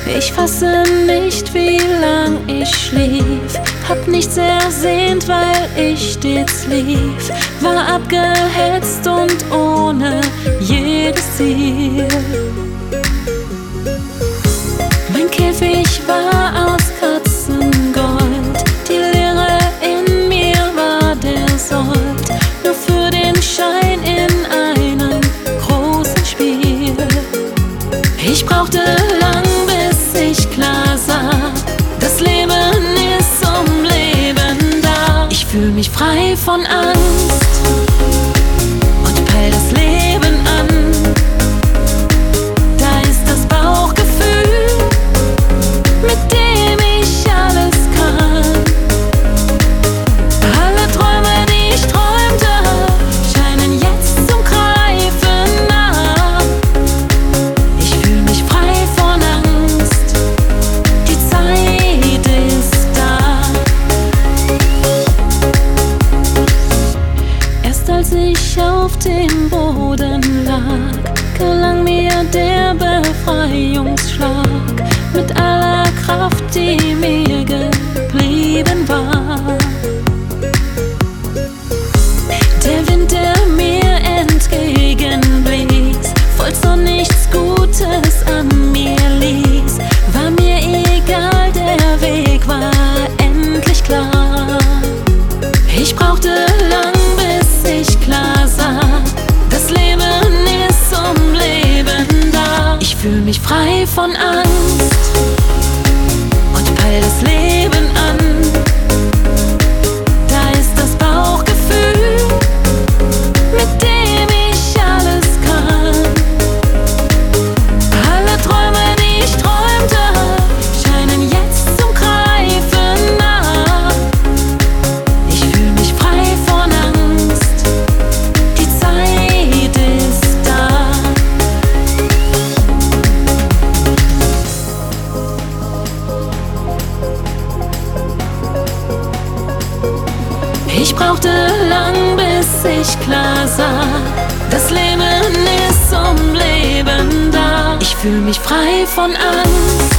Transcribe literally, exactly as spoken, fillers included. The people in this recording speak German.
Ich fasse nicht, wie lang ich schlief, hab nichts ersehnt, weil ich stets lief, war abgehetzt und ohne jedes Ziel. Mein Käfig war aus Katzengold, die Leere in mir war der Sold, nur für den Schein in einem großen Spiel. Ich brauchte lang, bis ich klar sah, das Leben ist zum Leben da. Ich fühl mich frei von Angst und peil das Leben an. Da ist das Bauchgefühl, mit dem ich alles kann. Alle Träume, die ich träumte, scheinen jetzt zum Greifen nah. Ich fühl mich frei von Angst, die Zeit ist da. Erst als ich auf dem Boden lag, gelang mir der Befreiungsschlag mit aller Kraft, die mir geblieben war. Der Wind, der mir entgegenblies, vollzog so nichts Gutes an mir ließ, war mir egal, der Weg war endlich klar. Ich brauchte lang, bis ich klar sah, das Leben ist zum Leben da. Ich fühl mich frei von Angst und peil das Leben an. Da ist das Bauchgefühl, mit dem ich alles kann. Alle Träume, die ich träumte, scheinen jetzt zum Greifen nah. Ich fühl mich frei von Angst, die Zeit ist da. Ich brauchte lang, bis ich klar sah, das Leben ist zum Leben da. Ich fühl mich frei von Angst